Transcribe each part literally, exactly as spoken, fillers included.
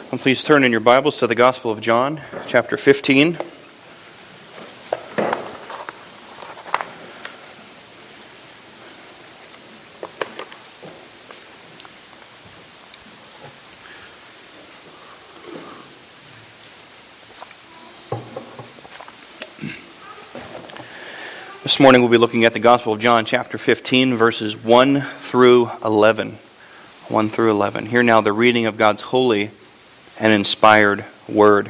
And please turn in your Bibles to the Gospel of John, chapter fifteen. This morning we'll be looking at the Gospel of John, chapter fifteen, verses one through eleven. one through eleven. Hear now the reading of God's holy and inspired word.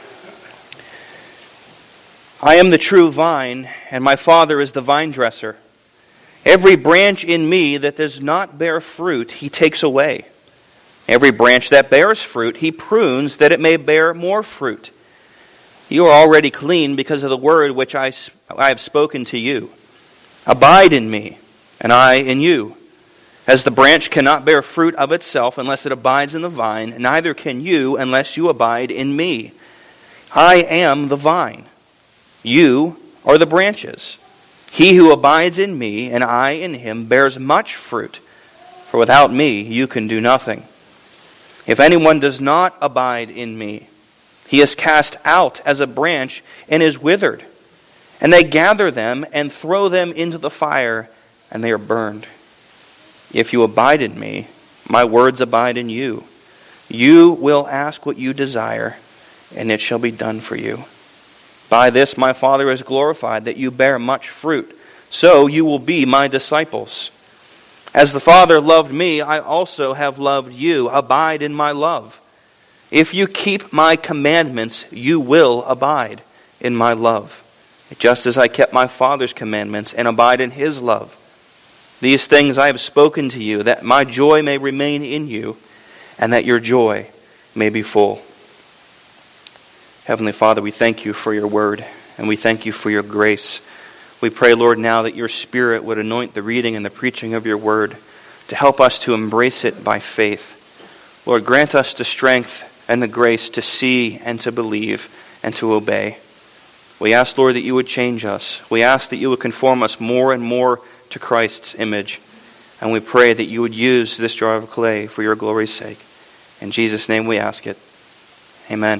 I am the true vine, and my Father is the vine dresser. Every branch in me that does not bear fruit, he takes away. Every branch that bears fruit, he prunes that it may bear more fruit. You are already clean because of the word which I, I have spoken to you. Abide in me, and I in you. As the branch cannot bear fruit of itself unless it abides in the vine, neither can you unless you abide in me. I am the vine. You are the branches. He who abides in me and I in him bears much fruit, for without me you can do nothing. If anyone does not abide in me, he is cast out as a branch and is withered. And they gather them and throw them into the fire, and they are burned. If you abide in me, my words abide in you. You will ask what you desire, and it shall be done for you. By this my Father is glorified, that you bear much fruit. So you will be my disciples. As the Father loved me, I also have loved you. Abide in my love. If you keep my commandments, you will abide in my love, just as I kept my Father's commandments and abide in his love. These things I have spoken to you, that my joy may remain in you, and that your joy may be full. Heavenly Father, we thank you for your word, and we thank you for your grace. We pray, Lord, now that your Spirit would anoint the reading and the preaching of your word to help us to embrace it by faith. Lord, grant us the strength and the grace to see and to believe and to obey. We ask, Lord, that you would change us. We ask that you would conform us more and more to Christ's image. And we pray that you would use this jar of clay for your glory's sake. In Jesus' name we ask it. Amen.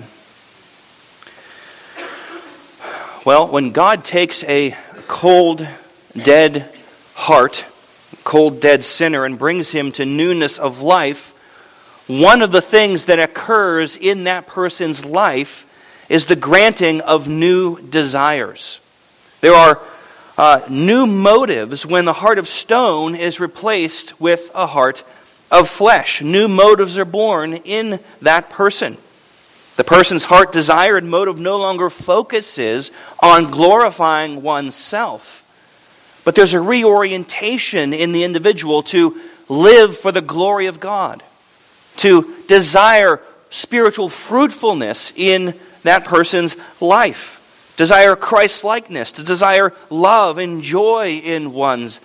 Well, when God takes a cold, dead heart, cold, dead sinner, and brings him to newness of life, one of the things that occurs in that person's life is the granting of new desires. There are uh, new motives when the heart of stone is replaced with a heart of flesh. New motives are born in that person. The person's heart desire and motive no longer focuses on glorifying oneself, but there's a reorientation in the individual to live for the glory of God, to desire spiritual fruitfulness in that person's life, desire Christ-likeness, to desire love and joy in one's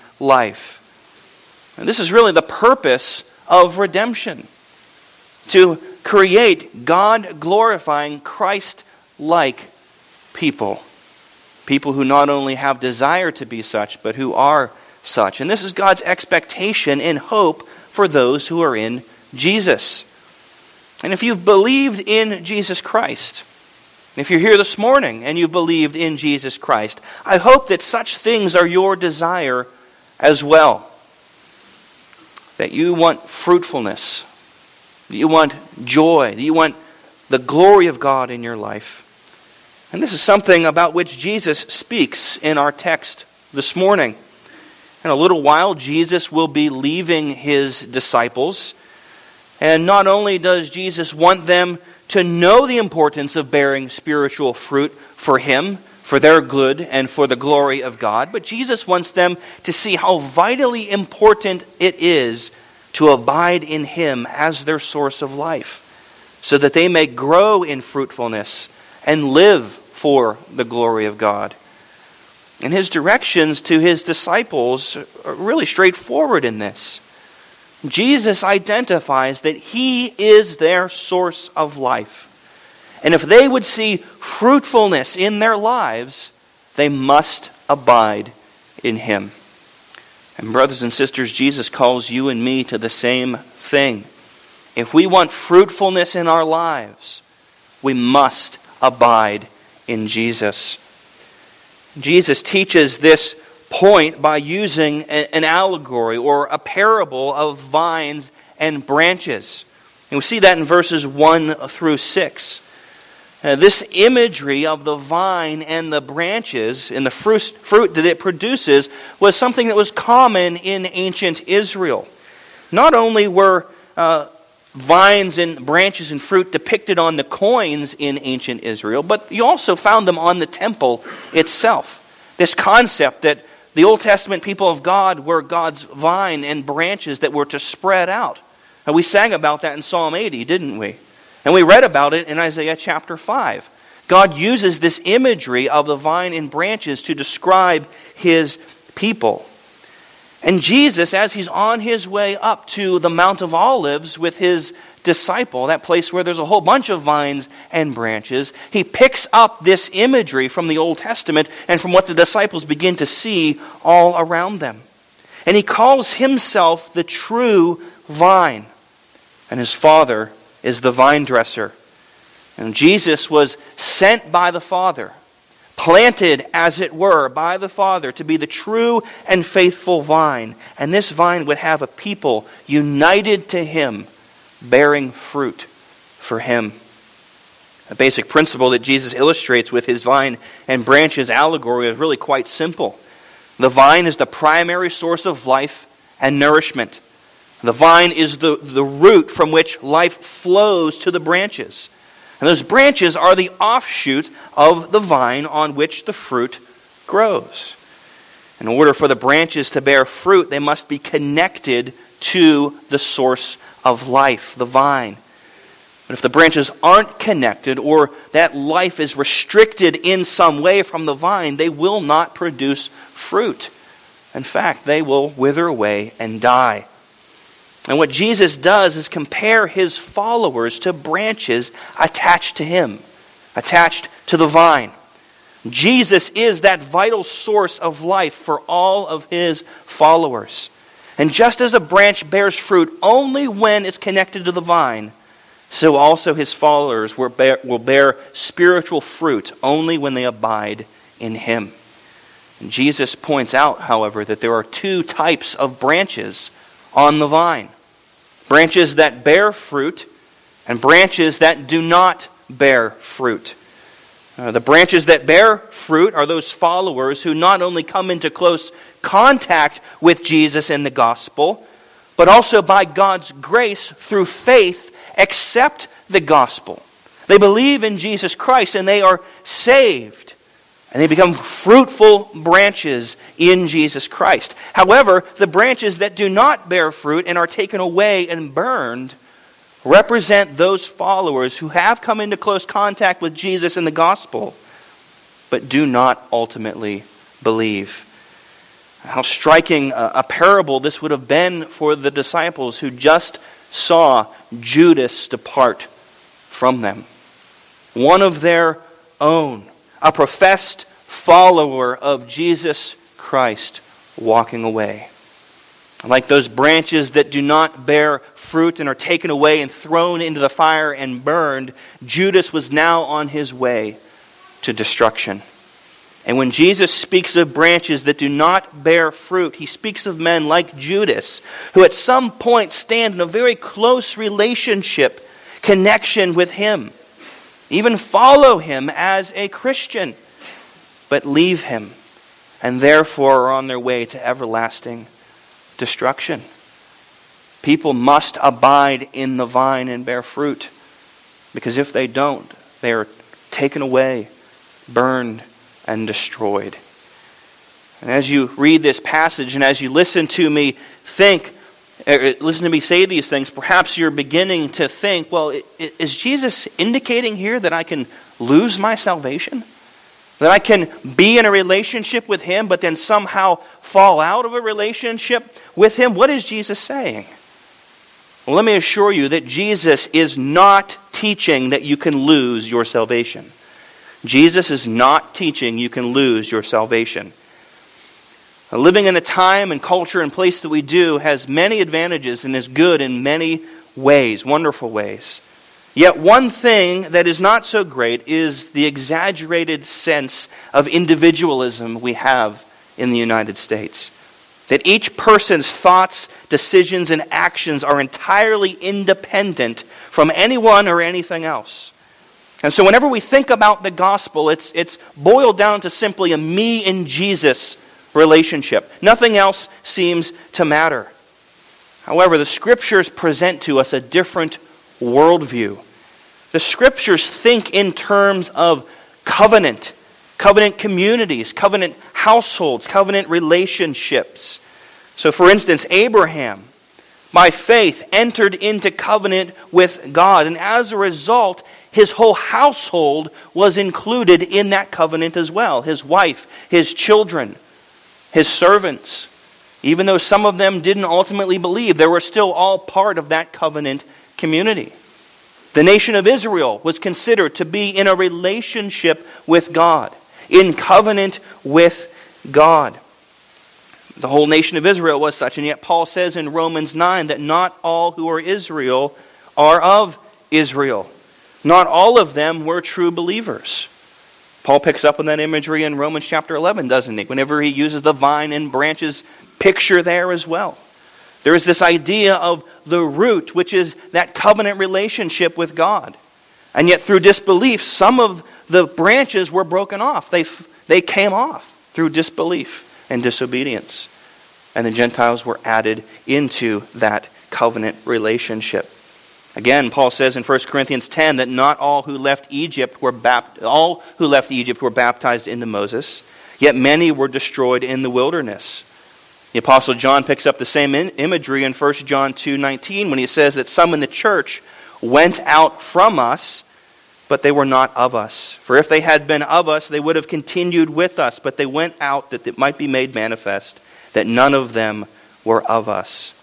life. And this is really the purpose of redemption, to create God-glorifying, Christ-like people. People who not only have desire to be such, but who are such. And this is God's expectation and hope for those who are in Jesus. And if you've believed in Jesus Christ, if you're here this morning and you've believed in Jesus Christ, I hope that such things are your desire as well. That you want fruitfulness, that you want joy, that you want the glory of God in your life. And this is something about which Jesus speaks in our text this morning. In a little while, Jesus will be leaving his disciples. And not only does Jesus want them to know the importance of bearing spiritual fruit for him, for their good and for the glory of God, but Jesus wants them to see how vitally important it is to abide in him as their source of life, so that they may grow in fruitfulness and live for the glory of God. And his directions to his disciples are really straightforward in this. Jesus identifies that he is their source of life. And if they would see fruitfulness in their lives, they must abide in him. And brothers and sisters, Jesus calls you and me to the same thing. If we want fruitfulness in our lives, we must abide in Jesus. Jesus teaches this point by using an allegory or a parable of vines and branches. And we see that in verses one through six. Uh, this imagery of the vine and the branches and the fruit, fruit that it produces was something that was common in ancient Israel. Not only were uh, vines and branches and fruit depicted on the coins in ancient Israel, but you also found them on the temple itself. This concept that the Old Testament people of God were God's vine and branches that were to spread out. And we sang about that in Psalm eighty, didn't we? And we read about it in Isaiah chapter five. God uses this imagery of the vine and branches to describe His people. And Jesus, as He's on His way up to the Mount of Olives with His disciple, that place where there's a whole bunch of vines and branches, He picks up this imagery from the Old Testament and from what the disciples begin to see all around them. And He calls Himself the true vine. And His Father is the vine dresser. And Jesus was sent by the Father, planted, as it were, by the Father to be the true and faithful vine. And this vine would have a people united to Him, bearing fruit for Him. A basic principle that Jesus illustrates with His vine and branches allegory is really quite simple. The vine is the primary source of life and nourishment. The vine is the, the root from which life flows to the branches. And those branches are the offshoot of the vine on which the fruit grows. In order for the branches to bear fruit, they must be connected to the source of life, the vine. But if the branches aren't connected, or that life is restricted in some way from the vine, they will not produce fruit. In fact, they will wither away and die. And what Jesus does is compare His followers to branches attached to Him, attached to the vine. Jesus is that vital source of life for all of His followers. And just as a branch bears fruit only when it's connected to the vine, so also His followers will bear, will bear spiritual fruit only when they abide in Him. And Jesus points out, however, that there are two types of branches on the vine. Branches that bear fruit and branches that do not bear fruit. Uh, the branches that bear fruit are those followers who not only come into close contact with Jesus and the gospel, but also by God's grace through faith accept the gospel. They believe in Jesus Christ and they are saved. And they become fruitful branches in Jesus Christ. However, the branches that do not bear fruit and are taken away and burned represent those followers who have come into close contact with Jesus and the gospel, but do not ultimately believe. How striking a parable this would have been for the disciples who just saw Judas depart from them. One of their own, a professed follower of Jesus Christ, walking away. Like those branches that do not bear fruit and are taken away and thrown into the fire and burned, Judas was now on his way to destruction. And when Jesus speaks of branches that do not bear fruit, He speaks of men like Judas, who at some point stand in a very close relationship, connection with Him, even follow Him as a Christian, but leave Him, and therefore are on their way to everlasting destruction. People must abide in the vine and bear fruit, because if they don't, they are taken away, burned, and destroyed. And as you read this passage and as you listen to me think, listen to me say these things, perhaps you're beginning to think, well, is Jesus indicating here that I can lose my salvation? That I can be in a relationship with Him, but then somehow fall out of a relationship with Him? What is Jesus saying? Well, let me assure you that Jesus is not teaching that you can lose your salvation. Jesus is not teaching you can lose your salvation. Living in the time and culture and place that we do has many advantages and is good in many ways, wonderful ways. Yet one thing that is not so great is the exaggerated sense of individualism we have in the United States. That each person's thoughts, decisions, and actions are entirely independent from anyone or anything else. And so whenever we think about the gospel, it's, it's boiled down to simply a me and Jesus relationship. Nothing else seems to matter. However, the Scriptures present to us a different worldview. The Scriptures think in terms of covenant, covenant communities, covenant households, covenant relationships. So for instance, Abraham, by faith, entered into covenant with God. And as a result, his whole household was included in that covenant as well. His wife, his children, his servants. Even though some of them didn't ultimately believe, they were still all part of that covenant community. The nation of Israel was considered to be in a relationship with God, in covenant with God. The whole nation of Israel was such, and yet Paul says in Romans nine that not all who are Israel are of Israel. Not all of them were true believers. Paul picks up on that imagery in Romans chapter eleven, doesn't he? Whenever he uses the vine and branches picture there as well. There is this idea of the root, which is that covenant relationship with God. And yet through disbelief, some of the branches were broken off. They, they came off through disbelief and disobedience. And the Gentiles were added into that covenant relationship. Again, Paul says in First Corinthians ten that not all who left Egypt were bapt- all who left Egypt were baptized into Moses, yet many were destroyed in the wilderness. The Apostle John picks up the same in- imagery in First John two nineteen when he says that some in the church went out from us, but they were not of us. For if they had been of us, they would have continued with us, but they went out that it might be made manifest that none of them were of us.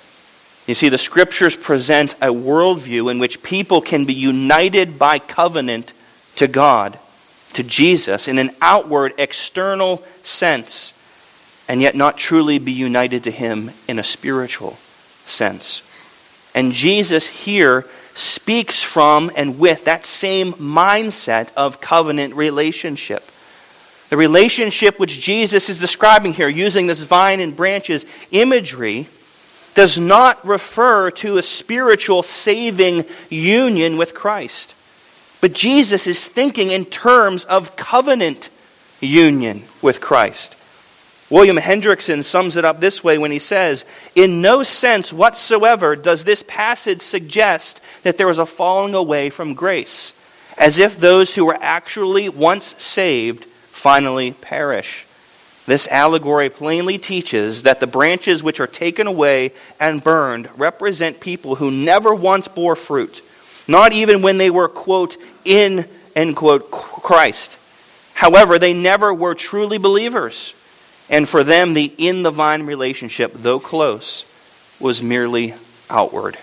You see, the Scriptures present a worldview in which people can be united by covenant to God, to Jesus, in an outward, external sense, and yet not truly be united to Him in a spiritual sense. And Jesus here speaks from and with that same mindset of covenant relationship. The relationship which Jesus is describing here, using this vine and branches imagery, does not refer to a spiritual saving union with Christ. But Jesus is thinking in terms of covenant union with Christ. William Hendrickson sums it up this way when he says, "In no sense whatsoever does this passage suggest that there is a falling away from grace, as if those who were actually once saved finally perish. This allegory plainly teaches that the branches which are taken away and burned represent people who never once bore fruit, not even when they were, quote, in, end quote, Christ. However, they never were truly believers. And for them, the in the vine relationship, though close, was merely outward."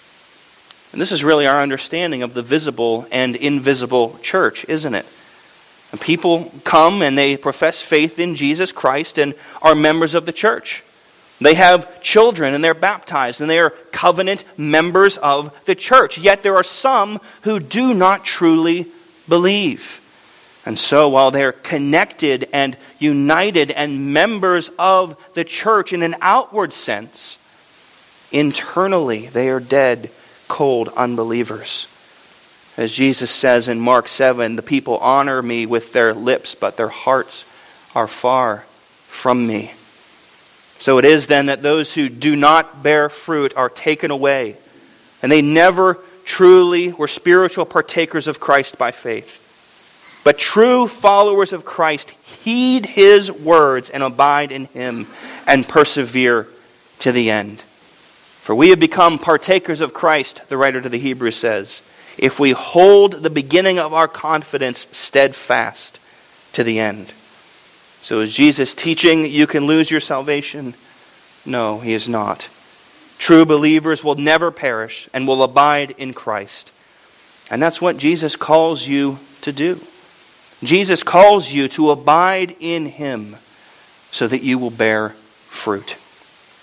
And this is really our understanding of the visible and invisible church, isn't it? And people come and they profess faith in Jesus Christ and are members of the church. They have children and they're baptized and they are covenant members of the church. Yet there are some who do not truly believe. And so while they're connected and united and members of the church in an outward sense, internally they are dead, cold unbelievers. As Jesus says in Mark seven, "The people honor me with their lips, but their hearts are far from me." So it is then that those who do not bear fruit are taken away, and they never truly were spiritual partakers of Christ by faith. But true followers of Christ heed His words and abide in Him and persevere to the end. For we have become partakers of Christ, the writer to the Hebrews says, if we hold the beginning of our confidence steadfast to the end. So is Jesus teaching you can lose your salvation? No, He is not. True believers will never perish and will abide in Christ. And that's what Jesus calls you to do. Jesus calls you to abide in Him so that you will bear fruit.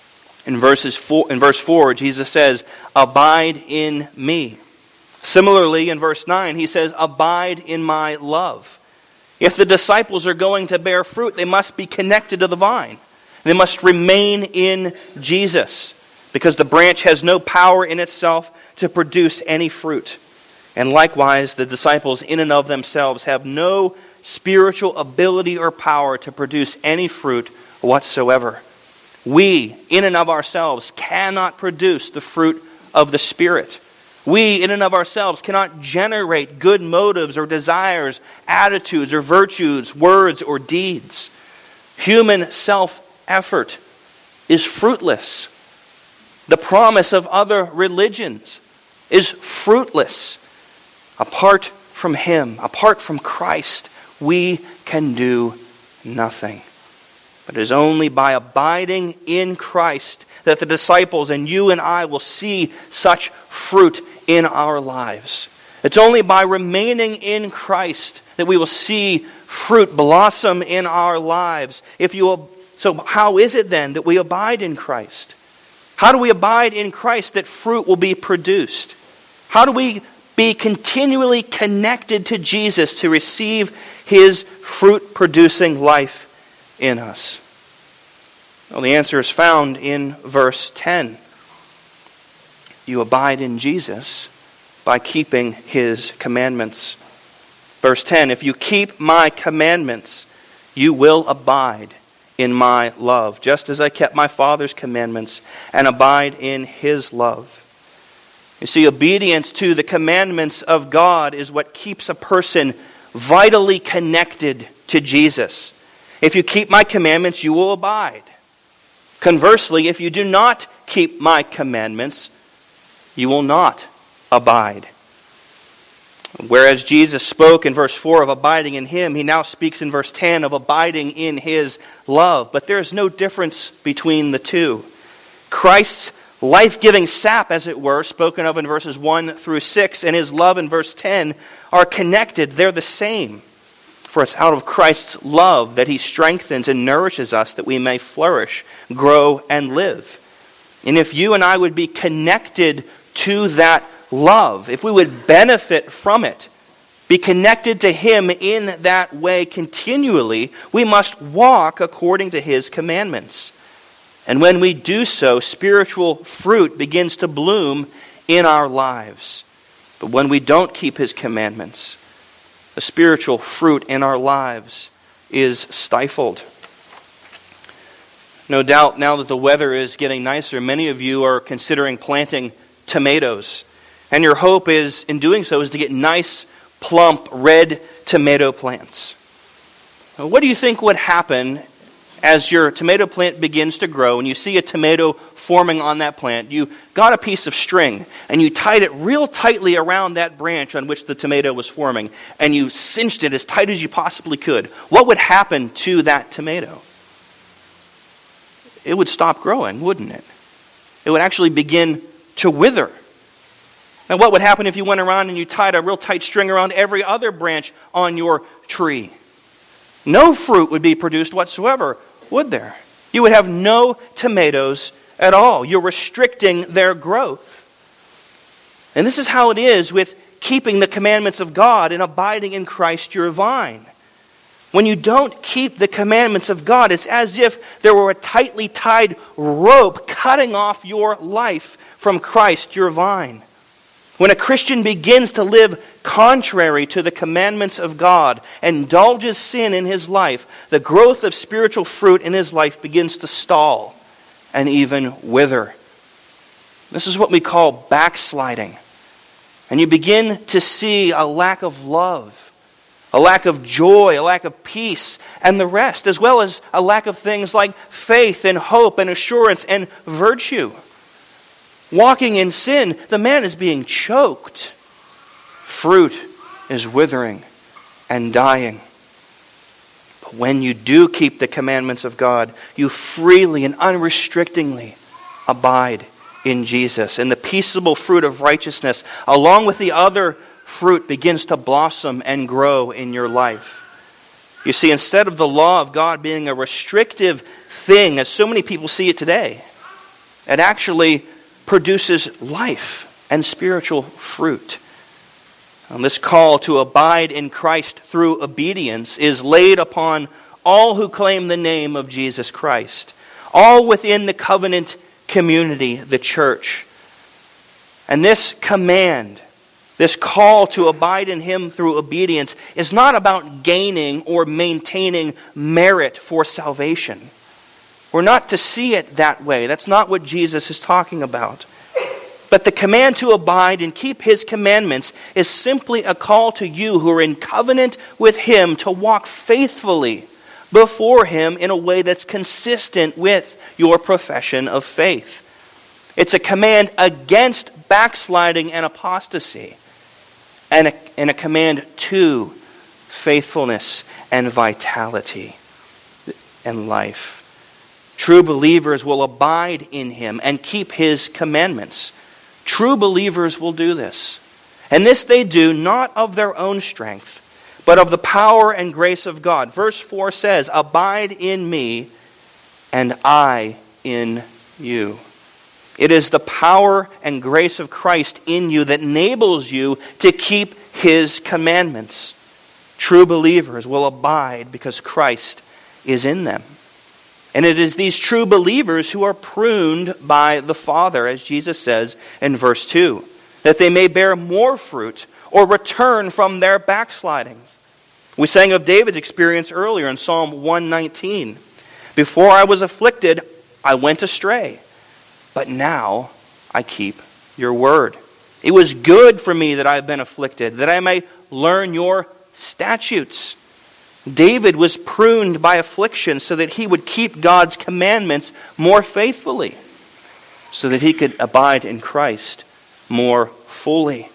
In verses four, in verse four, Jesus says, "Abide in me." Similarly, in verse nine, he says, "Abide in my love." If the disciples are going to bear fruit, they must be connected to the vine. They must remain in Jesus, because the branch has no power in itself to produce any fruit. And likewise, the disciples in and of themselves have no spiritual ability or power to produce any fruit whatsoever. We, in and of ourselves, cannot produce the fruit of the Spirit. We, in and of ourselves, cannot generate good motives or desires, attitudes or virtues, words or deeds. Human self-effort is fruitless. The promise of other religions is fruitless. Apart from Him, apart from Christ, we can do nothing. But it is only by abiding in Christ that the disciples and you and I will see such fruit in our lives. It's only by remaining in Christ that we will see fruit blossom in our lives. If you, so how is it then that we abide in Christ? How do we abide in Christ that fruit will be produced? How do we be continually connected to Jesus to receive His fruit-producing life in us? Well, the answer is found in verse ten. You abide in Jesus by keeping His commandments. Verse ten, if you keep my commandments, you will abide in my love, just as I kept my Father's commandments and abide in His love. You see, obedience to the commandments of God is what keeps a person vitally connected to Jesus. If you keep my commandments, you will abide. Conversely, if you do not keep my commandments, you will not abide. Whereas Jesus spoke in verse four of abiding in Him, He now speaks in verse ten of abiding in His love. But there is no difference between the two. Christ's life-giving sap, as it were, spoken of in verses one through six, and His love in verse ten are connected. They're the same. For it's out of Christ's love that He strengthens and nourishes us that we may flourish, grow, and live. And if you and I would be connected to that love, if we would benefit from it, be connected to Him in that way continually, we must walk according to His commandments. And when we do so, spiritual fruit begins to bloom in our lives. But when we don't keep His commandments, the spiritual fruit in our lives is stifled. No doubt, now that the weather is getting nicer, many of you are considering planting tomatoes. And your hope is, in doing so, is to get nice, plump, red tomato plants. What do you think would happen as your tomato plant begins to grow and you see a tomato forming on that plant? You got a piece of string and you tied it real tightly around that branch on which the tomato was forming, and you cinched it as tight as you possibly could. What would happen to that tomato? It would stop growing, wouldn't it? It would actually begin to wither. And what would happen if you went around and you tied a real tight string around every other branch on your tree? No fruit would be produced whatsoever, would there? You would have no tomatoes at all. You're restricting their growth. And this is how it is with keeping the commandments of God and abiding in Christ your vine. When you don't keep the commandments of God, it's as if there were a tightly tied rope cutting off your life from Christ your vine. When a Christian begins to live contrary to the commandments of God and indulges sin in his life, the growth of spiritual fruit in his life begins to stall and even wither. This is what we call backsliding. And you begin to see a lack of love, a lack of joy, a lack of peace, and the rest, as well as a lack of things like faith and hope and assurance and virtue. Walking in sin, the man is being choked. Fruit is withering and dying. But when you do keep the commandments of God, you freely and unrestrictingly abide in Jesus. And the peaceable fruit of righteousness, along with the other fruit, begins to blossom and grow in your life. You see, instead of the law of God being a restrictive thing, as so many people see it today, It actually produces life and spiritual fruit. And this call to abide in Christ through obedience is laid upon all who claim the name of Jesus Christ, all within the covenant community, the church. And this command, this call to abide in Him through obedience, is not about gaining or maintaining merit for salvation. We're not to see it that way. That's not what Jesus is talking about. But the command to abide and keep His commandments is simply a call to you who are in covenant with Him to walk faithfully before Him in a way that's consistent with your profession of faith. It's a command against backsliding and apostasy, and a, and a command to faithfulness and vitality and life. True believers will abide in Him and keep His commandments. True believers will do this. And this they do not of their own strength, but of the power and grace of God. Verse four says, "Abide in me, and I in you." It is the power and grace of Christ in you that enables you to keep His commandments. True believers will abide because Christ is in them. And it is these true believers who are pruned by the Father, as Jesus says in verse two, that they may bear more fruit or return from their backslidings. We sang of David's experience earlier in Psalm one nineteen. "Before I was afflicted, I went astray, but now I keep your word. It was good for me that I have been afflicted, that I may learn your statutes." David was pruned by affliction so that he would keep God's commandments more faithfully, so that he could abide in Christ more fully.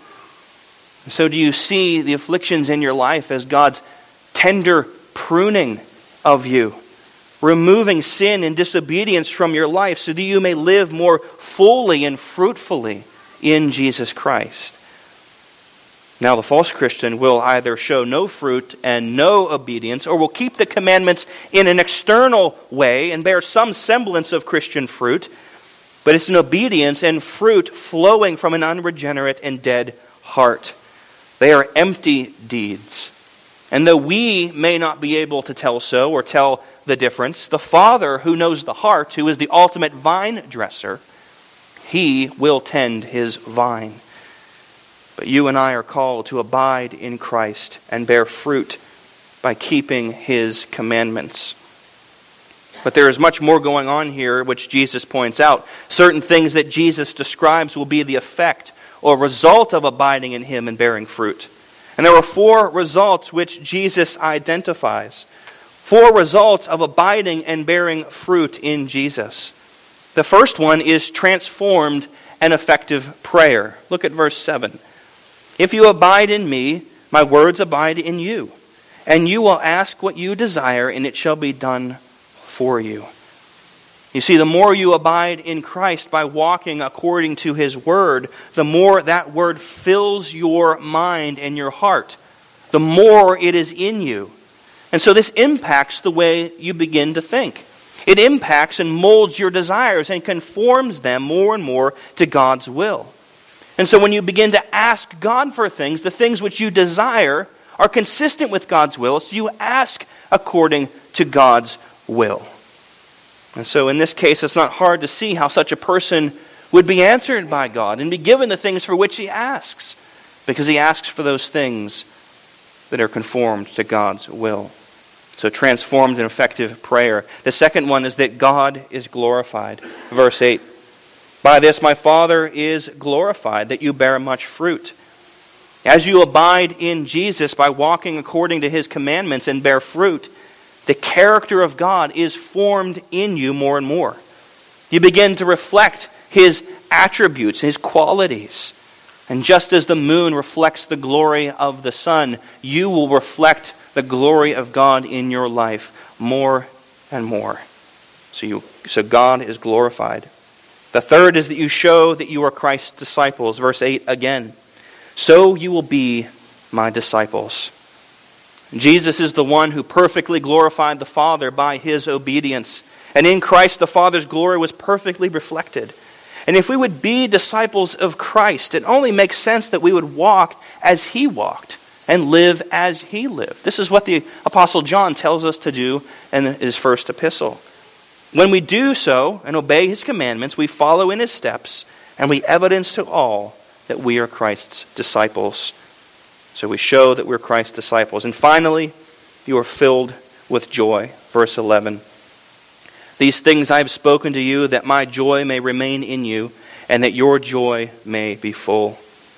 So do you see the afflictions in your life as God's tender pruning of you, removing sin and disobedience from your life so that you may live more fully and fruitfully in Jesus Christ? Now the false Christian will either show no fruit and no obedience, or will keep the commandments in an external way and bear some semblance of Christian fruit, but it's an obedience and fruit flowing from an unregenerate and dead heart. They are empty deeds. And though we may not be able to tell so or tell the difference, the Father who knows the heart, who is the ultimate vine dresser, He will tend His vine. But you and I are called to abide in Christ and bear fruit by keeping His commandments. But there is much more going on here, which Jesus points out. Certain things that Jesus describes will be the effect or result of abiding in Him and bearing fruit. And there are four results which Jesus identifies. Four results of abiding and bearing fruit in Jesus. The first one is transformed and effective prayer. Look at verse seven. "If you abide in me, my words abide in you. And you will ask what you desire, and it shall be done for you." You see, the more you abide in Christ by walking according to His word, the more that word fills your mind and your heart, the more it is in you. And so this impacts the way you begin to think. It impacts and molds your desires and conforms them more and more to God's will. And so when you begin to ask God for things, the things which you desire are consistent with God's will, so you ask according to God's will. And so in this case, it's not hard to see how such a person would be answered by God and be given the things for which he asks, because he asks for those things that are conformed to God's will. So transformed and effective prayer. The second one is that God is glorified. Verse eight. "By this my Father is glorified, that you bear much fruit." As you abide in Jesus by walking according to His commandments and bear fruit, the character of God is formed in you more and more. You begin to reflect His attributes, His qualities. And just as the moon reflects the glory of the sun, you will reflect the glory of God in your life more and more. So, you, so God is glorified. The third is that you show that you are Christ's disciples. Verse eight again. "So you will be my disciples." Jesus is the one who perfectly glorified the Father by His obedience. And in Christ the Father's glory was perfectly reflected. And if we would be disciples of Christ, it only makes sense that we would walk as He walked and live as He lived. This is what the Apostle John tells us to do in his first epistle. When we do so and obey His commandments, we follow in His steps, and we evidence to all that we are Christ's disciples. So we show that we're Christ's disciples. And finally, you are filled with joy. Verse eleven. These things I have spoken to you, that my joy may remain in you, and that your joy may be full.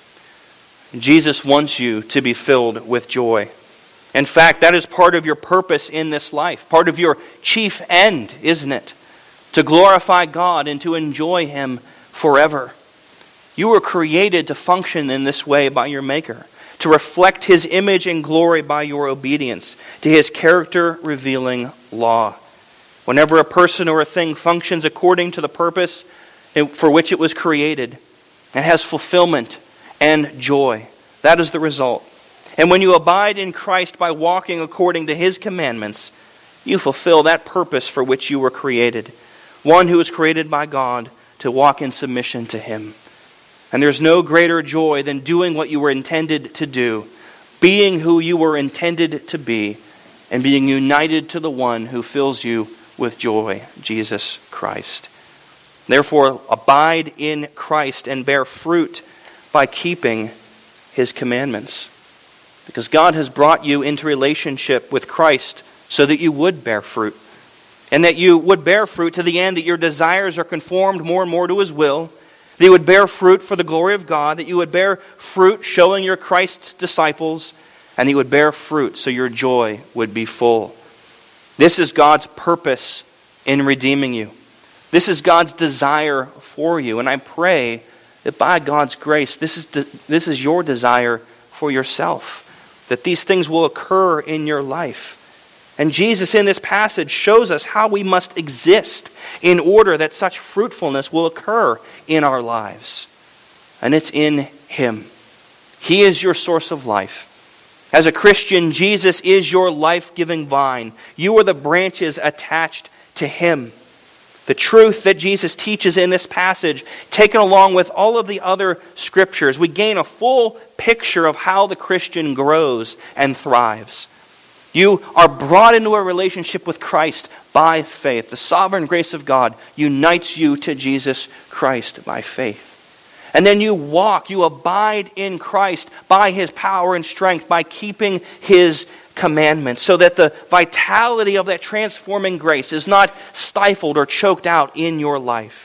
Jesus wants you to be filled with joy. In fact, that is part of your purpose in this life. Part of your chief end, isn't it? To glorify God and to enjoy Him forever. You were created to function in this way by your Maker, to reflect His image and glory by your obedience to His character-revealing law. Whenever a person or a thing functions according to the purpose for which it was created, it has fulfillment and joy. That is the result. And when you abide in Christ by walking according to His commandments, you fulfill that purpose for which you were created. One who was created by God to walk in submission to Him. And there's no greater joy than doing what you were intended to do, being who you were intended to be, and being united to the one who fills you with joy, Jesus Christ. Therefore, abide in Christ and bear fruit by keeping His commandments. Because God has brought you into relationship with Christ so that you would bear fruit. And that you would bear fruit to the end that your desires are conformed more and more to His will. That you would bear fruit for the glory of God. That you would bear fruit showing you're Christ's disciples. And that you would bear fruit so your joy would be full. This is God's purpose in redeeming you. This is God's desire for you. And I pray that by God's grace, this is the, this is your desire for yourself. That these things will occur in your life. And Jesus in this passage shows us how we must exist in order that such fruitfulness will occur in our lives. And it's in Him. He is your source of life. As a Christian, Jesus is your life-giving vine. You are the branches attached to Him. The truth that Jesus teaches in this passage, taken along with all of the other scriptures, we gain a full picture of how the Christian grows and thrives. You are brought into a relationship with Christ by faith. The sovereign grace of God unites you to Jesus Christ by faith. And then you walk, you abide in Christ by His power and strength, by keeping His commandments, so that the vitality of that transforming grace is not stifled or choked out in your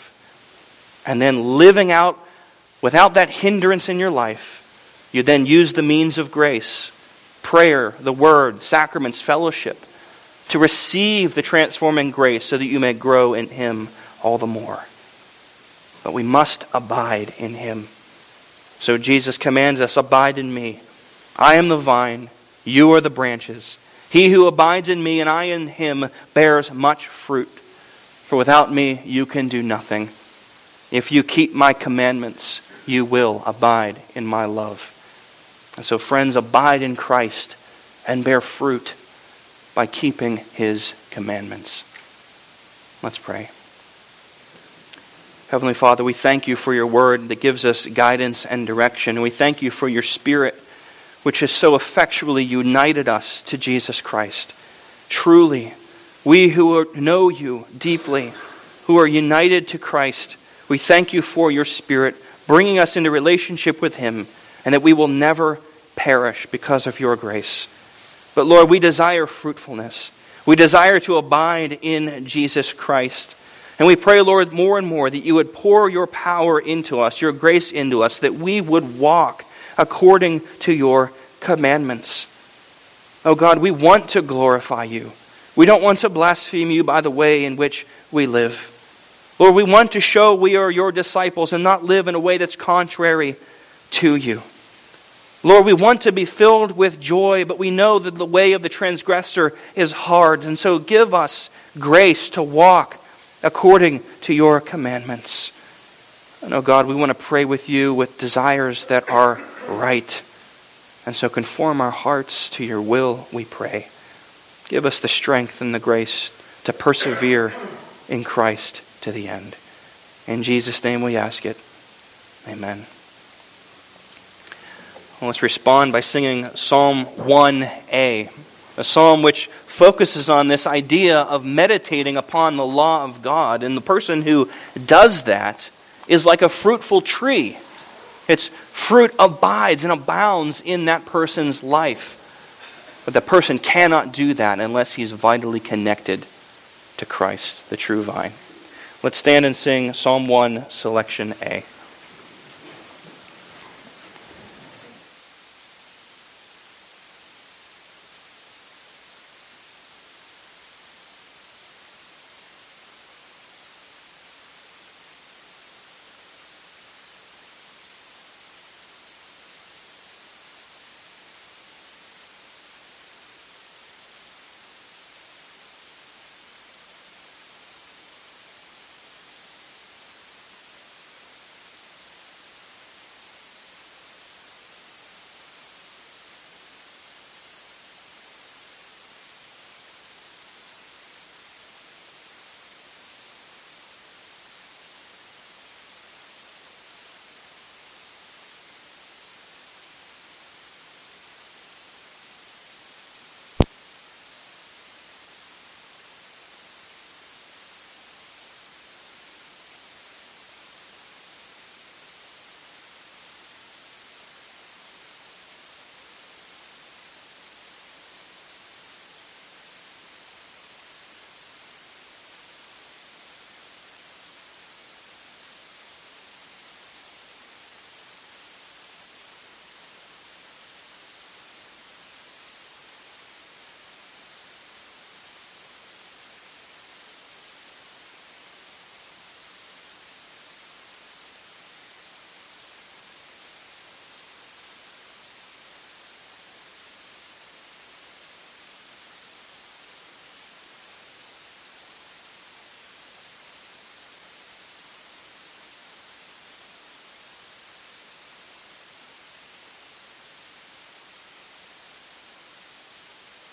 life. And then living out without that hindrance in your life, you then use the means of grace, prayer, the Word, sacraments, fellowship, to receive the transforming grace so that you may grow in Him all the more. But we must abide in Him. So Jesus commands us, abide in me. I am the vine, you are the branches. He who abides in me and I in him bears much fruit. For without me you can do nothing. If you keep my commandments, you will abide in my love. And so friends, abide in Christ and bear fruit by keeping His commandments. Let's pray. Heavenly Father, we thank You for Your word that gives us guidance and direction. And we thank You for Your Spirit, which has so effectually united us to Jesus Christ. Truly, we who are, know You deeply, who are united to Christ, we thank You for Your Spirit, bringing us into relationship with Him, and that we will never perish because of Your grace. But Lord, we desire fruitfulness. We desire to abide in Jesus Christ. And we pray, Lord, more and more that You would pour Your power into us, Your grace into us, that we would walk according to Your commandments. Oh God, we want to glorify You. We don't want to blaspheme You by the way in which we live. Lord, we want to show we are Your disciples and not live in a way that's contrary to You. Lord, we want to be filled with joy, but we know that the way of the transgressor is hard. And so give us grace to walk according to Your commandments. And oh God, we want to pray with You with desires that are right. And so conform our hearts to Your will, we pray. Give us the strength and the grace to persevere in Christ to the end. In Jesus' name we ask it. Amen. Well, let's respond by singing Psalm one A, a psalm which focuses on this idea of meditating upon the law of God. And the person who does that is like a fruitful tree. Its fruit abides and abounds in that person's life. But the person cannot do that unless he's vitally connected to Christ, the true vine. Let's stand and sing Psalm one, Selection A.